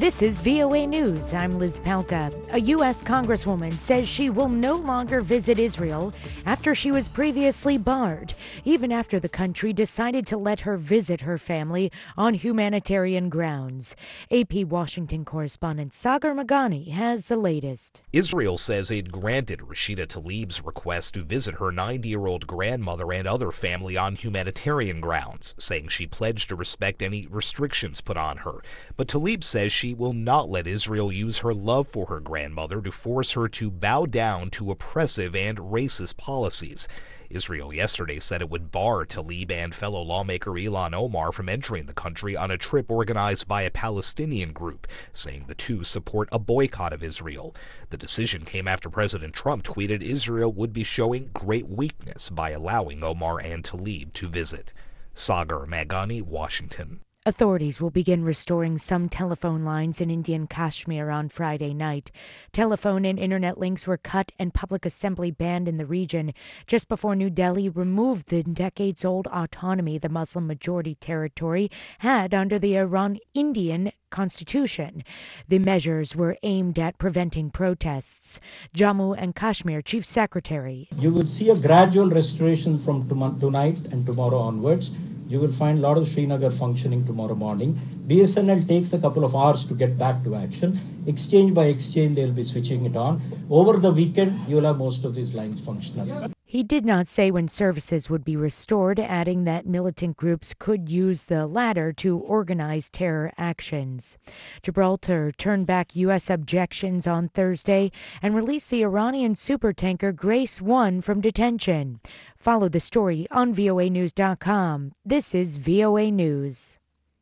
This is VOA News. I'm Liz Palka. A U.S. Congresswoman says she will no longer visit Israel after she was previously barred, even after the country decided to let her visit her family on humanitarian grounds. AP Washington correspondent Sagar Meghani has the latest. Israel says it granted Rashida Tlaib's request to visit her 90-year-old grandmother and other family on humanitarian grounds, saying she pledged to respect any restrictions put on her. But Tlaib says she will not let Israel use her love for her grandmother to force her to bow down to oppressive and racist policies. Israel yesterday said it would bar Tlaib and fellow lawmaker Ilhan Omar from entering the country on a trip organized by a Palestinian group, saying the two support a boycott of Israel. The decision came after President Trump tweeted Israel would be showing great weakness by allowing Omar and Tlaib to visit. Sagar Meghani, Washington. Authorities will begin restoring some telephone lines in Indian Kashmir on Friday night. Telephone and internet links were cut and public assembly banned in the region just before New Delhi removed the decades-old autonomy the Muslim-majority territory had under the Indian Constitution. The measures were aimed at preventing protests. Jammu and Kashmir Chief Secretary. You will see a gradual restoration from tonight and tomorrow onwards. You will find a lot of Srinagar functioning tomorrow morning. BSNL takes a couple of hours to get back to action. Exchange by exchange, they'll be switching it on. Over the weekend, you'll have most of these lines functional. He did not say when services would be restored, adding that militant groups could use the latter to organize terror actions. Gibraltar turned back U.S. objections on Thursday and released the Iranian supertanker Grace 1 from detention. Follow the story on voanews.com. This is VOA News.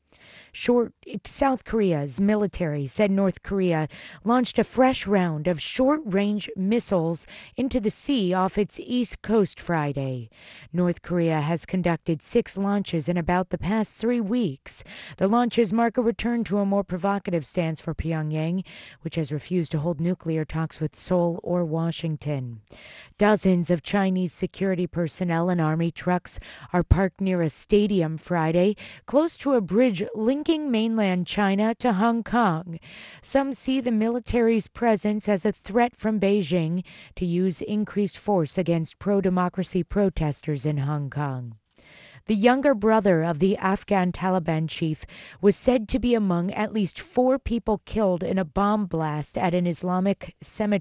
South Korea's military said North Korea launched a fresh round of short-range missiles into the sea off its east coast Friday. North Korea has conducted 6 launches in about the past 3 weeks. The launches mark a return to a more provocative stance for Pyongyang, which has refused to hold nuclear talks with Seoul or Washington. Dozens of Chinese security personnel and army trucks are parked near a stadium Friday, close to a bridge linking mainland China to Hong Kong. Some see the military's presence as a threat from Beijing to use increased force against pro-democracy protesters in Hong Kong. The younger brother of the Afghan Taliban chief was said to be among at least 4 people killed in a bomb blast at an Islamic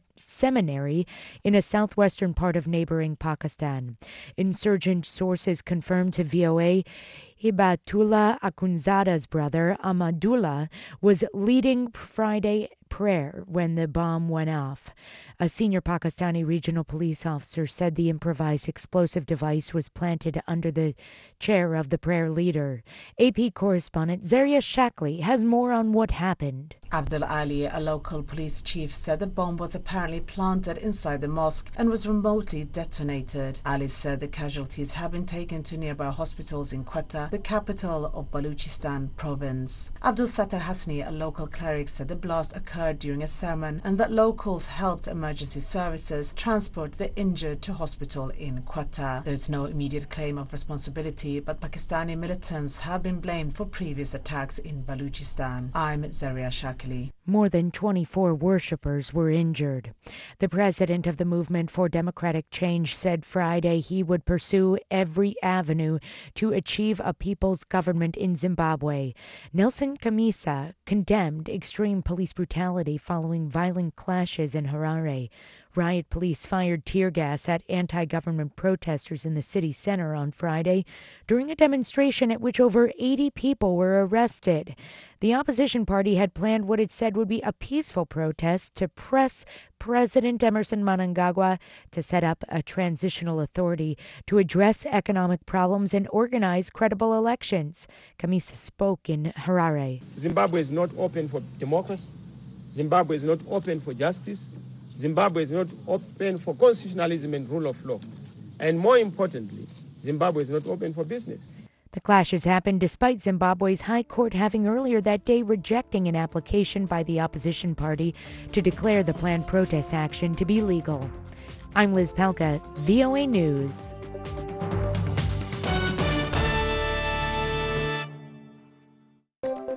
seminary in a southwestern part of neighboring Pakistan. Insurgent sources confirmed to VOA Hibatullah Akhundzada's brother, Ahmadullah, was leading Friday prayer when the bomb went off. A senior Pakistani regional police officer said the improvised explosive device was planted under the chair of the prayer leader. AP correspondent Zaria Shackley has more on what happened. Abdul Ali, a local police chief, said the bomb was apparently planted inside the mosque and was remotely detonated. Ali said the casualties have been taken to nearby hospitals in Quetta, the capital of Baluchistan province. Abdul Sattar Hasni, a local cleric, said the blast occurred during a sermon and that locals helped emergency services transport the injured to hospital in Quetta. There is no immediate claim of responsibility, but Pakistani militants have been blamed for previous attacks in Baluchistan. I'm Zaria Shackley. More than 24 worshippers were injured. The president of the Movement for Democratic Change said Friday he would pursue every avenue to achieve a people's government in Zimbabwe. Nelson Chamisa condemned extreme police brutality following violent clashes in Harare. Riot police fired tear gas at anti-government protesters in the city center on Friday during a demonstration at which over 80 people were arrested. The opposition party had planned what it said would be a peaceful protest to press President Emerson Mnangagwa to set up a transitional authority to address economic problems and organize credible elections. Chamisa spoke in Harare. Zimbabwe is not open for democracy. Zimbabwe is not open for justice. Zimbabwe is not open for constitutionalism and rule of law. And more importantly, Zimbabwe is not open for business. The clashes happened despite Zimbabwe's High Court having earlier that day rejecting an application by the opposition party to declare the planned protest action to be legal. I'm Liz Palka, VOA News.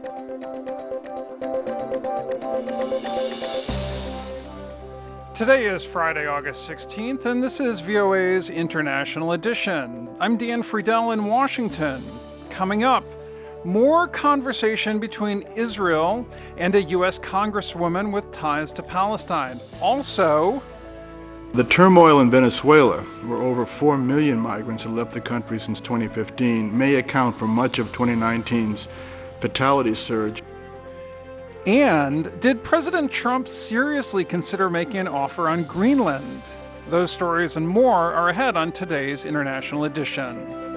Today is Friday, August 16th, and this is VOA's International Edition. I'm Dan Friedel in Washington. Coming up, more conversation between Israel and a U.S. Congresswoman with ties to Palestine. Also, the turmoil in Venezuela, where over 4 million migrants have left the country since 2015, may account for much of 2019's fatality surge. And did President Trump seriously consider making an offer on Greenland? Those stories and more are ahead on today's International Edition.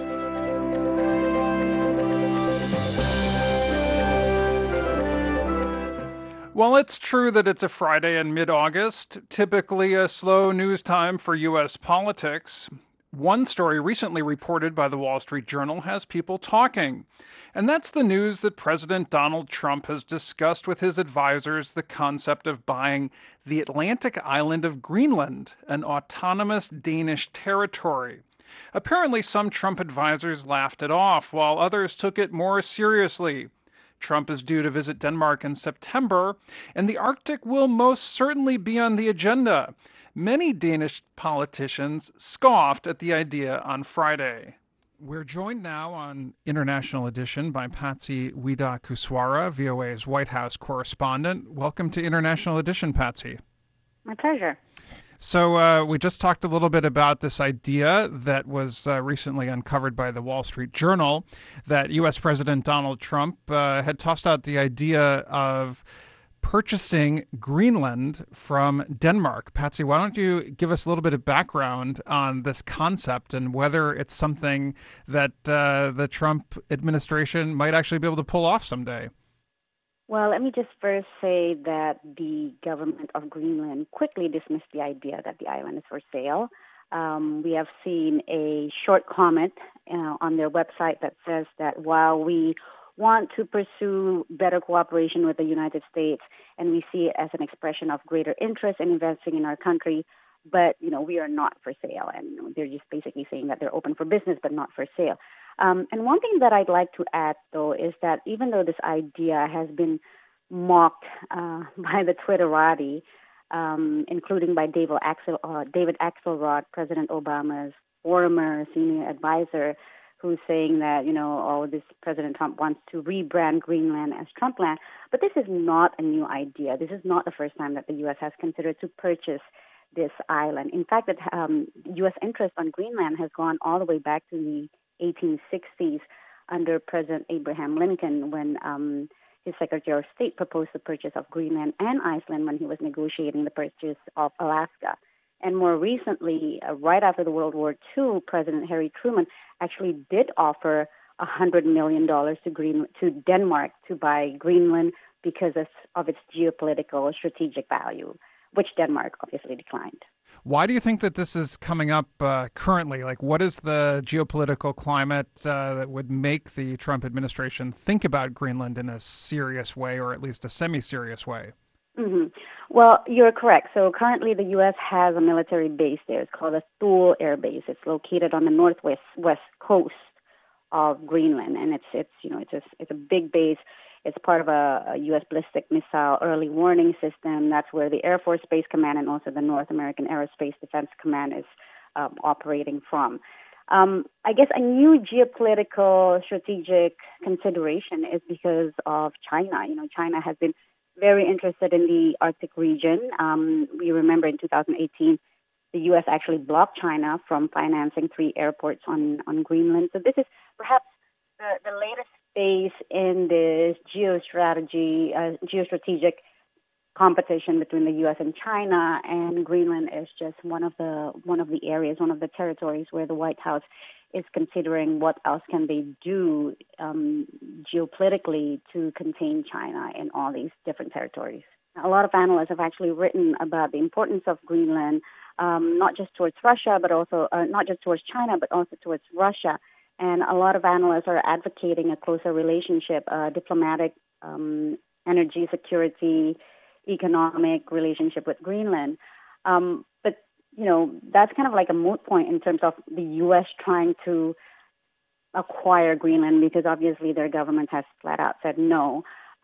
While it's true that it's a Friday in mid-August, typically a slow news time for U.S. politics, one story recently reported by the Wall Street Journal has people talking. And that's the news that President Donald Trump has discussed with his advisors the concept of buying the Atlantic island of Greenland, an autonomous Danish territory. Apparently, some Trump advisors laughed it off, while others took it more seriously. Trump is due to visit Denmark in September, and the Arctic will most certainly be on the agenda. Many Danish politicians scoffed at the idea on Friday. We're joined now on International Edition by Patsy Widakuswara, VOA's White House correspondent. Welcome to International Edition, Patsy. My pleasure. So we just talked a little bit about this idea that was recently uncovered by the Wall Street Journal, that U.S. President Donald Trump had tossed out the idea of purchasing Greenland from Denmark. Patsy, why don't you give us a little bit of background on this concept and whether it's something that the Trump administration might actually be able to pull off someday? Well, let me just first say that the government of Greenland quickly dismissed the idea that the island is for sale. We have seen a short comment on their website that says that while we want to pursue better cooperation with the United States, and we see it as an expression of greater interest in investing in our country, but, we are not for sale. And they're just basically saying that they're open for business, but not for sale. And one thing that I'd like to add, though, is that even though this idea has been mocked by the Twitterati, including by David Axelrod, President Obama's former senior advisor, who's saying that, this President Trump wants to rebrand Greenland as Trumpland. But this is not a new idea. This is not the first time that the U.S. has considered to purchase this island. In fact, U.S. interest on Greenland has gone all the way back to the 1860s under President Abraham Lincoln when his Secretary of State proposed the purchase of Greenland and Iceland when he was negotiating the purchase of Alaska. And more recently, right after the World War II, President Harry Truman actually did offer $100 million to Denmark to buy Greenland because of its geopolitical strategic value, which Denmark obviously declined. Why do you think that this is coming up currently? Like, what is the geopolitical climate that would make the Trump administration think about Greenland in a serious way, or at least a semi-serious way? Mm-hmm. Well, you're correct. So currently the U.S. has a military base there. It's called a Thule Air Base. It's located on the northwest coast of Greenland, and it's a big base. It's part of a U.S. ballistic missile early warning system. That's where the Air Force Space Command and also the North American Aerospace Defense Command is operating from. I guess a new geopolitical strategic consideration is because of China. China has been very interested in the Arctic region. We remember in 2018, the U.S. actually blocked China from financing 3 airports on Greenland. So this is perhaps the latest phase in this geostrategic competition between the U.S. and China, and Greenland is just one of the areas, one of the territories where the White House is considering what else can they do geopolitically to contain China in all these different territories. A lot of analysts have actually written about the importance of Greenland, not just towards Russia, but also not just towards China, but also towards Russia. And a lot of analysts are advocating a closer relationship, diplomatic, energy security, economic relationship with Greenland. But, that's kind of like a moot point in terms of the U.S. trying to acquire Greenland because obviously their government has flat out said no.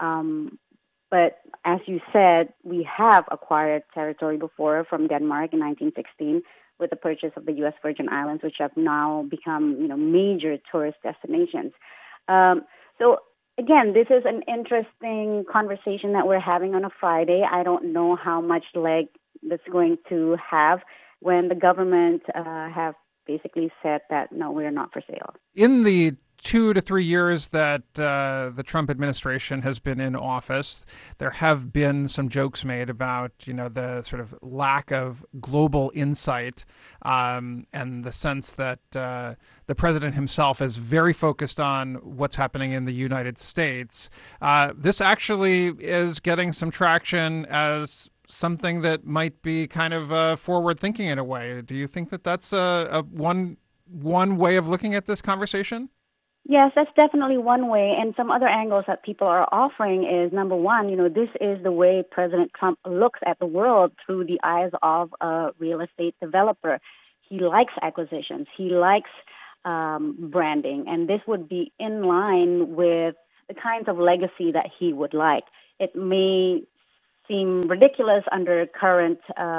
But as you said, we have acquired territory before from Denmark in 1916 with the purchase of the U.S. Virgin Islands, which have now become, major tourist destinations. So again, this is an interesting conversation that we're having on a Friday. I don't know how much leg that's going to have when the government have basically said that, no, we're not for sale. In the 2 to 3 years that the Trump administration has been in office, there have been some jokes made about, the sort of lack of global insight and the sense that the president himself is very focused on what's happening in the United States. This actually is getting some traction as something that might be kind of forward thinking in a way. Do you think that that's one way of looking at this conversation? Yes, that's definitely one way. And some other angles that people are offering is, number one, this is the way President Trump looks at the world through the eyes of a real estate developer. He likes acquisitions. He likes branding. And this would be in line with the kinds of legacy that he would like. It may seem ridiculous under current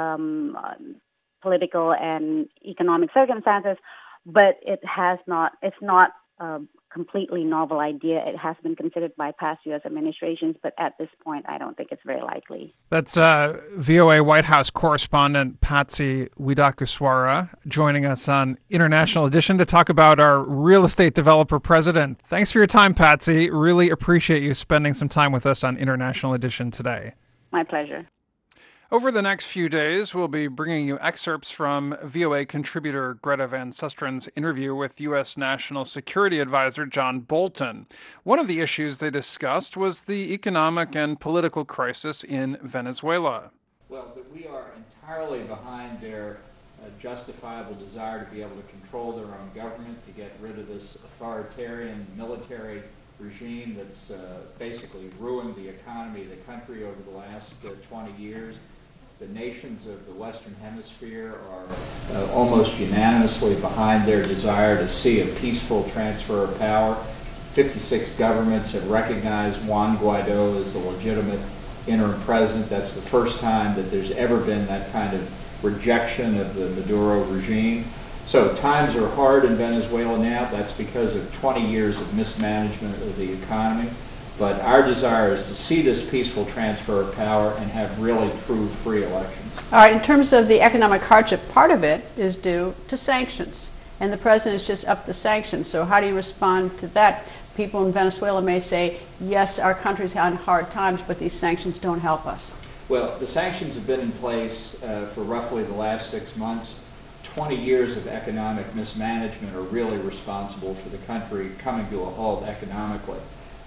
political and economic circumstances, but it's not a completely novel idea. It has been considered by past U.S. administrations, but at this point, I don't think it's very likely. That's VOA White House correspondent Patsy Widakuswara joining us on International Edition to talk about our real estate developer president. Thanks for your time, Patsy. Really appreciate you spending some time with us on International Edition today. My pleasure. Over the next few days, we'll be bringing you excerpts from VOA contributor Greta Van Sustren's interview with U.S. National Security Advisor John Bolton. One of the issues they discussed was the economic and political crisis in Venezuela. Well, that we are entirely behind their justifiable desire to be able to control their own government, to get rid of this authoritarian military regime that's basically ruined the economy of the country over the last 20 years. The nations of the Western Hemisphere are almost unanimously behind their desire to see a peaceful transfer of power. 56 governments have recognized Juan Guaido as the legitimate interim president. That's the first time that there's ever been that kind of rejection of the Maduro regime. So times are hard in Venezuela now. That's because of 20 years of mismanagement of the economy. But our desire is to see this peaceful transfer of power and have really true free elections. All right, in terms of the economic hardship, part of it is due to sanctions. And the president has just upped the sanctions. So how do you respond to that? People in Venezuela may say, yes, our country's had hard times, but these sanctions don't help us. Well, the sanctions have been in place for roughly the last 6 months. 20 years of economic mismanagement are really responsible for the country coming to a halt economically.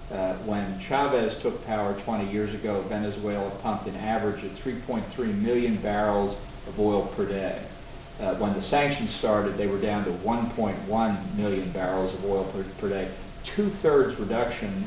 When Chavez took power 20 years ago, Venezuela pumped an average of 3.3 million barrels of oil per day. When the sanctions started, they were down to 1.1 million barrels of oil per day. 2/3 reduction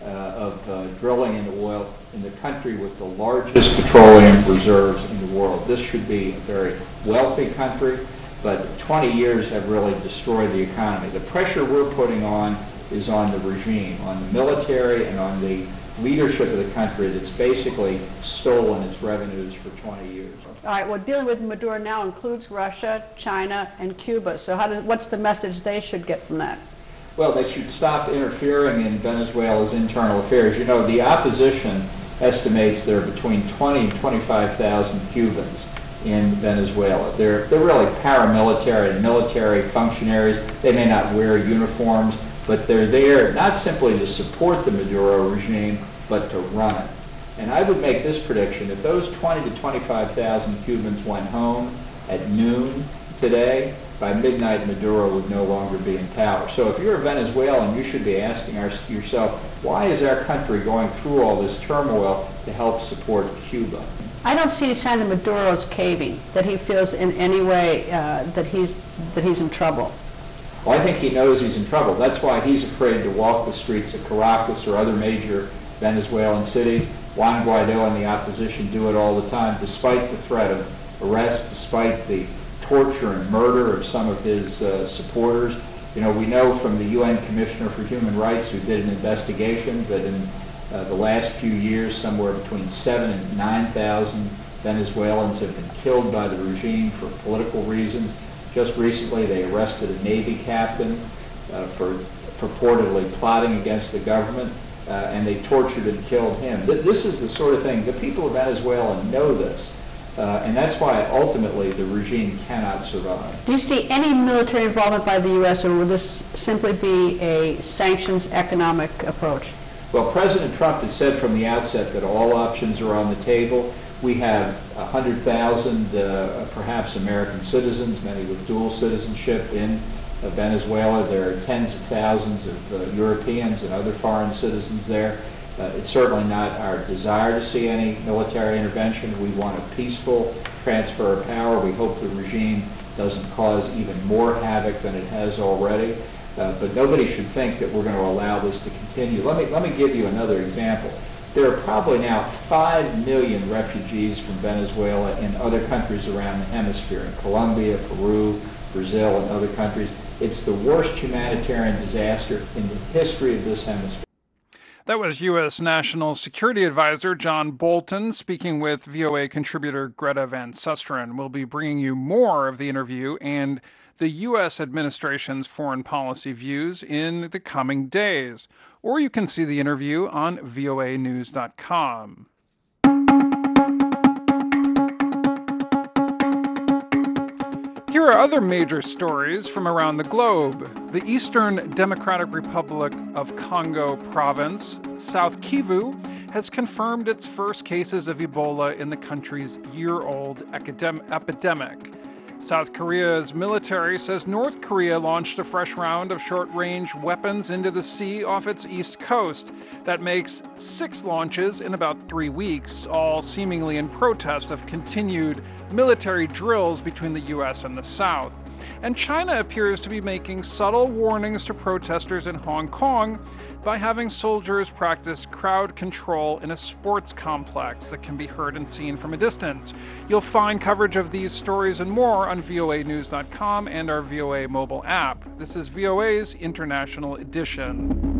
of drilling into oil in the country with the largest petroleum reserves in the world. This should be a very wealthy country, but 20 years have really destroyed the economy. The pressure we're putting on is on the regime, on the military, and on the leadership of the country that's basically stolen its revenues for 20 years. All right, well, dealing with Maduro now includes Russia, China, and Cuba. So what's the message they should get from that? Well, they should stop interfering in Venezuela's internal affairs. You know, the opposition estimates there are between 20 and 25,000 Cubans in Venezuela. They're really paramilitary and military functionaries. They may not wear uniforms, but they're there not simply to support the Maduro regime, but to run it. And I would make this prediction: if those 20 to 25,000 Cubans went home at noon today, by midnight Maduro would no longer be in power. So if you're a Venezuelan, you should be asking yourself, why is our country going through all this turmoil to help support Cuba? I don't see any sign that Maduro's caving, that he feels in any way that he's in trouble. Well, I think he knows he's in trouble. That's why he's afraid to walk the streets of Caracas or other major Venezuelan cities. Juan Guaido and the opposition do it all the time, despite the threat of arrest, despite the torture and murder of some of his supporters. You know, we know from the UN Commissioner for Human Rights, who did an investigation, that in the last few years, somewhere between 7,000 and 9,000 Venezuelans have been killed by the regime for political reasons. Just recently, they arrested a Navy captain for purportedly plotting against the government, and they tortured and killed him. This is the sort of thing, the people of Venezuela know this, and that's why ultimately the regime cannot survive. Do you see any military involvement by the U.S., or will this simply be a sanctions economic approach? Well, President Trump has said from the outset that all options are on the table. We have 100,000 perhaps American citizens, many with dual citizenship in Venezuela. There are tens of thousands of Europeans and other foreign citizens there. It's certainly not our desire to see any military intervention. We want a peaceful transfer of power. We hope the regime doesn't cause even more havoc than it has already. But nobody should think that we're going to allow this to continue. Let me give you another example. There are probably now 5 million refugees from Venezuela in other countries around the hemisphere, in Colombia, Peru, Brazil, and other countries. It's the worst humanitarian disaster in the history of this hemisphere. That was U.S. National Security Advisor John Bolton speaking with VOA contributor Greta Van Susteren. We'll be bringing you more of the interview and the U.S. administration's foreign policy views in the coming days. Or you can see the interview on voanews.com. Here are other major stories from around the globe. The Eastern Democratic Republic of Congo province, South Kivu, has confirmed its first cases of Ebola in the country's year-old epidemic. South Korea's military says North Korea launched a fresh round of short-range weapons into the sea off its east coast. That makes 6 launches in about 3 weeks, all seemingly in protest of continued military drills between the U.S. and the South. And China appears to be making subtle warnings to protesters in Hong Kong by having soldiers practice crowd control in a sports complex that can be heard and seen from a distance. You'll find coverage of these stories and more on voanews.com and our VOA mobile app. This is VOA's International Edition.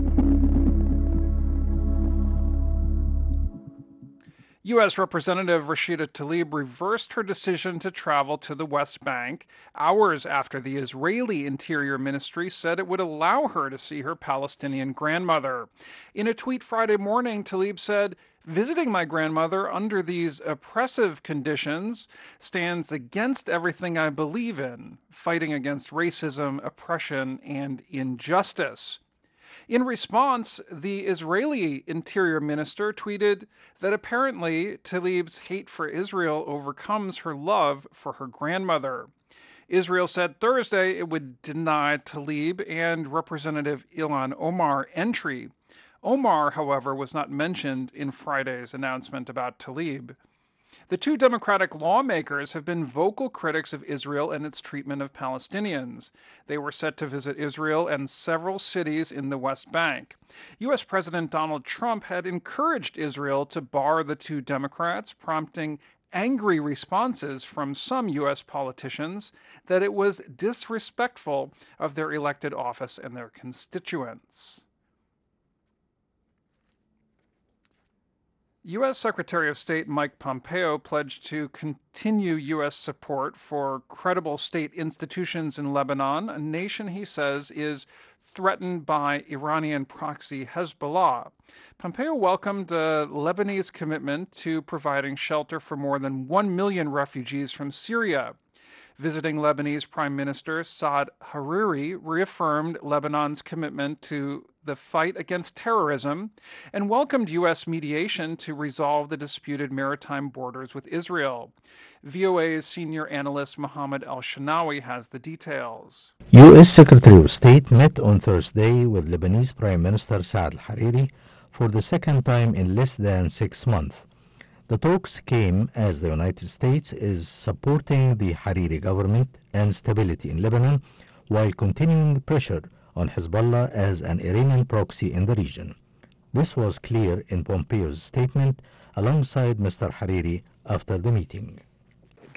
U.S. Representative Rashida Tlaib reversed her decision to travel to the West Bank hours after the Israeli Interior Ministry said it would allow her to see her Palestinian grandmother. In a tweet Friday morning, Tlaib said, "Visiting my grandmother under these oppressive conditions stands against everything I believe in, fighting against racism, oppression, and injustice." In response, the Israeli Interior Minister tweeted that apparently Tlaib's hate for Israel overcomes her love for her grandmother. Israel said Thursday it would deny Tlaib and Representative Ilhan Omar entry. Omar, however, was not mentioned in Friday's announcement about Tlaib. The 2 Democratic lawmakers have been vocal critics of Israel and its treatment of Palestinians. They were set to visit Israel and several cities in the West Bank. U.S. President Donald Trump had encouraged Israel to bar the 2 Democrats, prompting angry responses from some U.S. politicians that it was disrespectful of their elected office and their constituents. U.S. Secretary of State Mike Pompeo pledged to continue U.S. support for credible state institutions in Lebanon, a nation he says is threatened by Iranian proxy Hezbollah. Pompeo welcomed a Lebanese commitment to providing shelter for more than 1 million refugees from Syria. Visiting Lebanese Prime Minister Saad Hariri reaffirmed Lebanon's commitment to the fight against terrorism and welcomed U.S. mediation to resolve the disputed maritime borders with Israel. VOA's senior analyst Mohammed Al-Shanawi has the details. U.S. Secretary of State met on Thursday with Lebanese Prime Minister Saad Hariri for the second time in less than 6 months. The talks came as the United States is supporting the Hariri government and stability in Lebanon while continuing pressure on Hezbollah as an Iranian proxy in the region. This was clear in Pompeo's statement alongside Mr. Hariri after the meeting.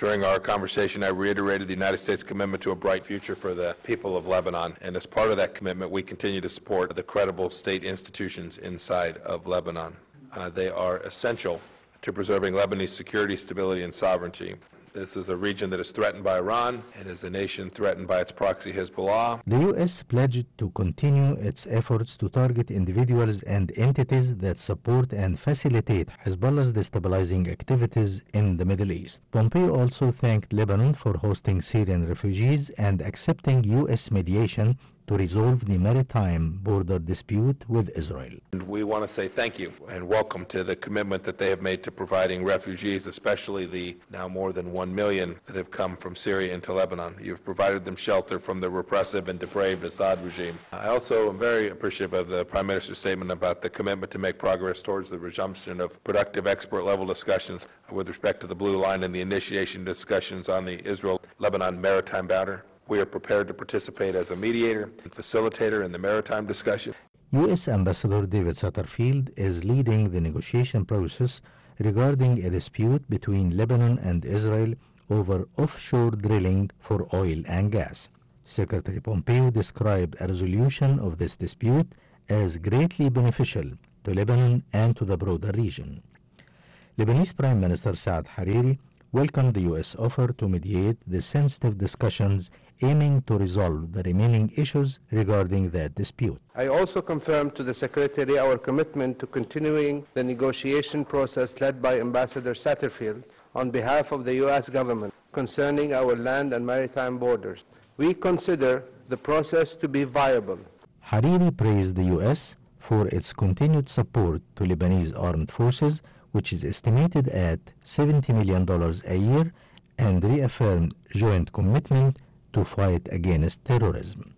During our conversation, I reiterated the United States' commitment to a bright future for the people of Lebanon, and as part of that commitment, we continue to support the credible state institutions inside of Lebanon. They are essential to preserving Lebanese security, stability, and sovereignty. This is a region that is threatened by Iran and is a nation threatened by its proxy Hezbollah. The U.S. pledged to continue its efforts to target individuals and entities that support and facilitate Hezbollah's destabilizing activities in the Middle East. Pompeo also thanked Lebanon for hosting Syrian refugees and accepting U.S. mediation to resolve the maritime border dispute with Israel. And we want to say thank you and welcome to the commitment that they have made to providing refugees, especially the now more than 1 million that have come from Syria into Lebanon. You've provided them shelter from the repressive and depraved Assad regime. I also am very appreciative of the Prime Minister's statement about the commitment to make progress towards the resumption of productive expert-level discussions with respect to the Blue Line and the initiation discussions on the Israel-Lebanon maritime border. We are prepared to participate as a mediator and facilitator in the maritime discussion. U.S. Ambassador David Satterfield is leading the negotiation process regarding a dispute between Lebanon and Israel over offshore drilling for oil and gas. Secretary Pompeo described a resolution of this dispute as greatly beneficial to Lebanon and to the broader region. Lebanese Prime Minister Saad Hariri welcomed the U.S. offer to mediate the sensitive discussions aiming to resolve the remaining issues regarding that dispute. I also confirmed to the Secretary our commitment to continuing the negotiation process led by Ambassador Satterfield on behalf of the U.S. government concerning our land and maritime borders. We consider the process to be viable. Hariri praised the U.S. for its continued support to Lebanese armed forces, which is estimated at $70 million a year, and reaffirmed joint commitment to fight against terrorism.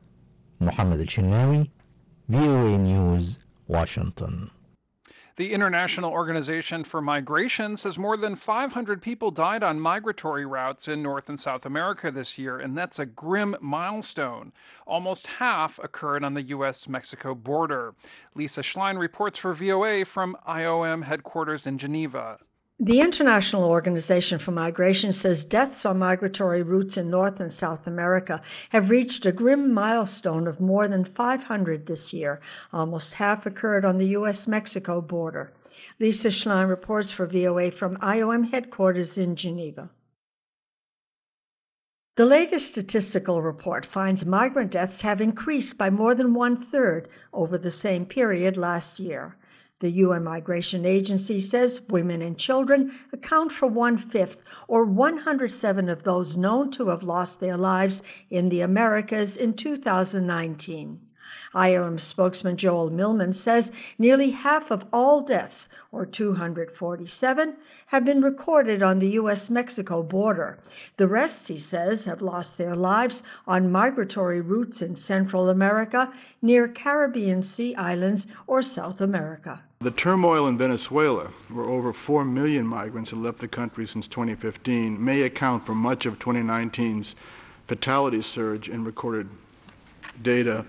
Mohammed El-Shinnawi, VOA News, Washington. The International Organization for Migration says more than 500 people died on migratory routes in North and South America this year, and that's a grim milestone. Almost half occurred on the U.S.-Mexico border. Lisa Schlein reports for VOA from IOM headquarters in Geneva. The International Organization for Migration says deaths on migratory routes in North and South America have reached a grim milestone of more than 500 this year. Almost half occurred on the U.S.-Mexico border. Lisa Schlein reports for VOA from IOM headquarters in Geneva. The latest statistical report finds migrant deaths have increased by more than 1/3 over the same period last year. The UN Migration Agency says women and children account for 1/5, or 107 of those known to have lost their lives in the Americas in 2019. IOM spokesman Joel Millman says nearly half of all deaths, or 247, have been recorded on the U.S.-Mexico border. The rest, he says, have lost their lives on migratory routes in Central America, near Caribbean Sea islands, or South America. The turmoil in Venezuela, where over 4 million migrants have left the country since 2015, may account for much of 2019's fatality surge in recorded data.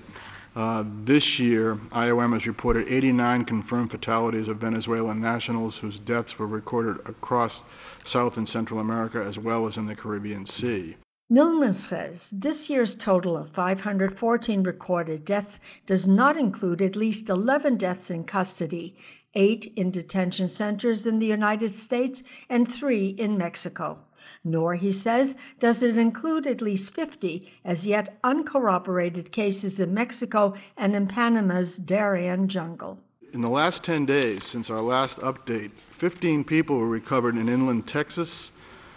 This year, IOM has reported 89 confirmed fatalities of Venezuelan nationals whose deaths were recorded across South and Central America as well as in the Caribbean Sea. Millman says this year's total of 514 recorded deaths does not include at least 11 deaths in custody, 8 in detention centers in the United States, and 3 in Mexico. Nor, he says, does it include at least 50 as yet uncorroborated cases in Mexico and in Panama's Darien jungle. In the last 10 days since our last update, 15 people were recovered in inland Texas,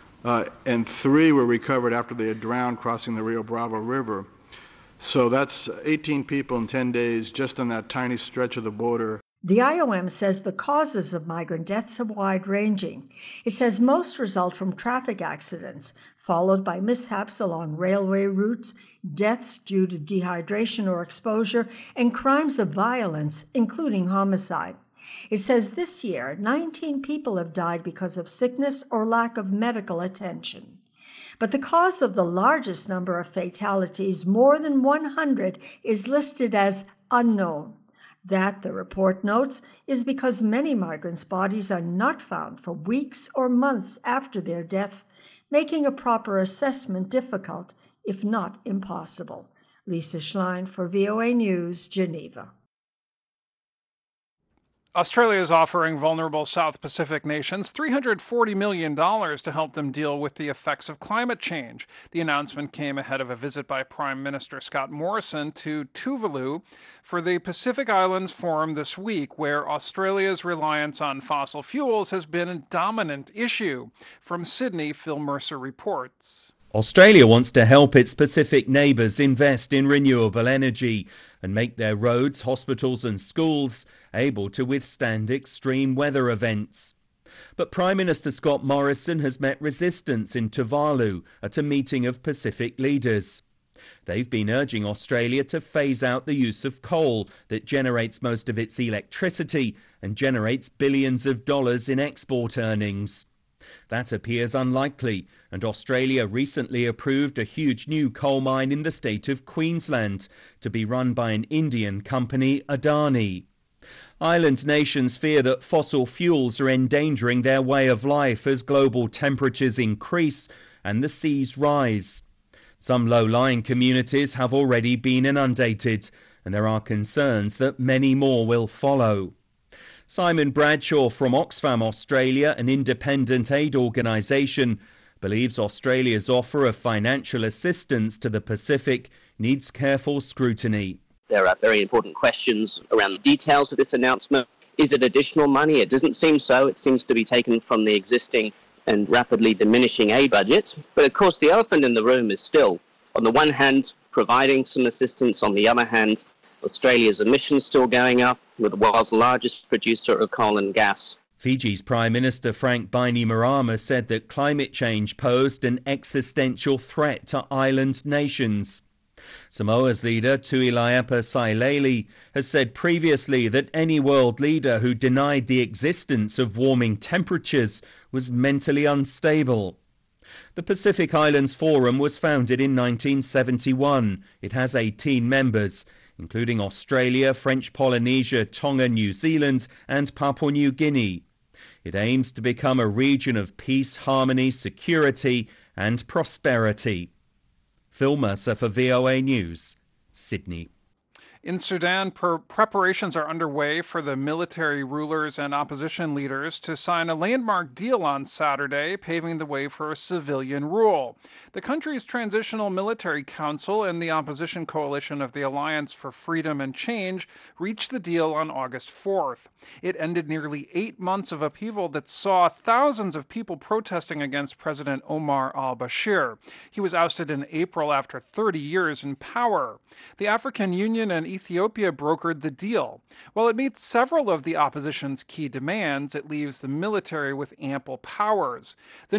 and 3 were recovered after they had drowned crossing the Rio Bravo River. So that's 18 people in 10 days just on that tiny stretch of the border. The IOM says the causes of migrant deaths are wide-ranging. It says most result from traffic accidents, followed by mishaps along railway routes, deaths due to dehydration or exposure, and crimes of violence, including homicide. It says this year, 19 people have died because of sickness or lack of medical attention. But the cause of the largest number of fatalities, more than 100, is listed as unknown. That, the report notes, is because many migrants' bodies are not found for weeks or months after their death, making a proper assessment difficult, if not impossible. Lisa Schlein for VOA News, Geneva. Australia is offering vulnerable South Pacific nations $340 million to help them deal with the effects of climate change. The announcement came ahead of a visit by Prime Minister Scott Morrison to Tuvalu for the Pacific Islands Forum this week, where Australia's reliance on fossil fuels has been a dominant issue. From Sydney, Phil Mercer reports. Australia wants to help its Pacific neighbours invest in renewable energy and make their roads, hospitals and schools able to withstand extreme weather events. But Prime Minister Scott Morrison has met resistance in Tuvalu at a meeting of Pacific leaders. They've been urging Australia to phase out the use of coal that generates most of its electricity and generates billions of dollars in export earnings. That appears unlikely, and Australia recently approved a huge new coal mine in the state of Queensland to be run by an Indian company, Adani. Island nations fear that fossil fuels are endangering their way of life as global temperatures increase and the seas rise. Some low-lying communities have already been inundated, and there are concerns that many more will follow. Simon Bradshaw from Oxfam Australia, an independent aid organisation, believes Australia's offer of financial assistance to the Pacific needs careful scrutiny. There are very important questions around the details of this announcement. Is it additional money? It doesn't seem so. It seems to be taken from the existing and rapidly diminishing aid budget. But of course, the elephant in the room is still, on the one hand, providing some assistance. On the other hand, Australia's emissions still going up. We're the world's largest producer of coal and gas. Fiji's Prime Minister Frank Bainimarama said that climate change posed an existential threat to island nations. Samoa's leader, Tuilaepa Sailele, has said previously that any world leader who denied the existence of warming temperatures was mentally unstable. The Pacific Islands Forum was founded in 1971. It has 18 members, including Australia, French Polynesia, Tonga, New Zealand and Papua New Guinea. It aims to become a region of peace, harmony, security and prosperity. Phil Mercer for VOA News, Sydney. In Sudan, preparations are underway for the military rulers and opposition leaders to sign a landmark deal on Saturday, paving the way for civilian rule. The country's Transitional Military Council and the opposition coalition of the Alliance for Freedom and Change reached the deal on August 4th. It ended nearly 8 months of upheaval that saw thousands of people protesting against President Omar al-Bashir. He was ousted in April after 30 years in power. The African Union and Ethiopia brokered the deal. While it meets several of the opposition's key demands, it leaves the military with ample powers.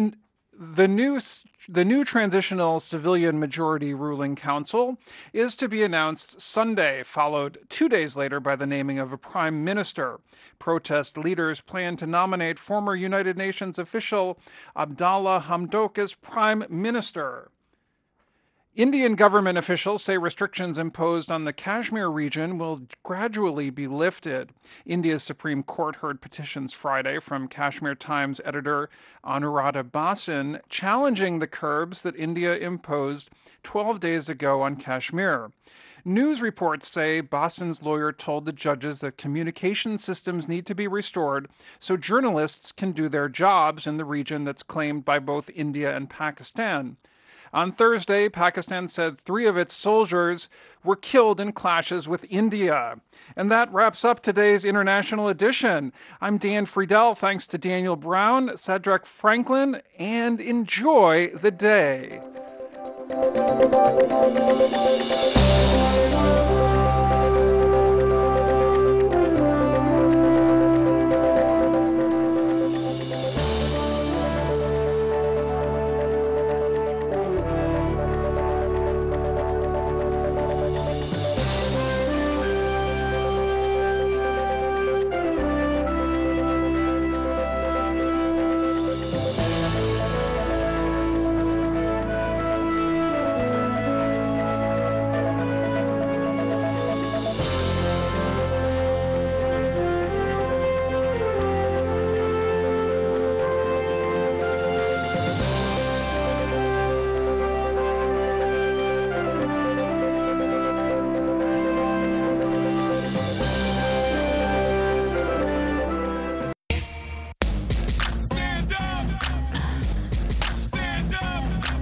The new Transitional Civilian Majority Ruling Council is to be announced Sunday, followed 2 days later by the naming of a prime minister. Protest leaders plan to nominate former United Nations official Abdallah Hamdok as prime minister. Indian government officials say restrictions imposed on the Kashmir region will gradually be lifted. India's Supreme Court heard petitions Friday from Kashmir Times editor Anuradha Basin challenging the curbs that India imposed 12 days ago on Kashmir. News reports say Basin's lawyer told the judges that communication systems need to be restored so journalists can do their jobs in the region that's claimed by both India and Pakistan. On Thursday, Pakistan said 3 of its soldiers were killed in clashes with India. And that wraps up today's International Edition. I'm Dan Friedel. Thanks to Daniel Brown, Cedric Franklin, and enjoy the day.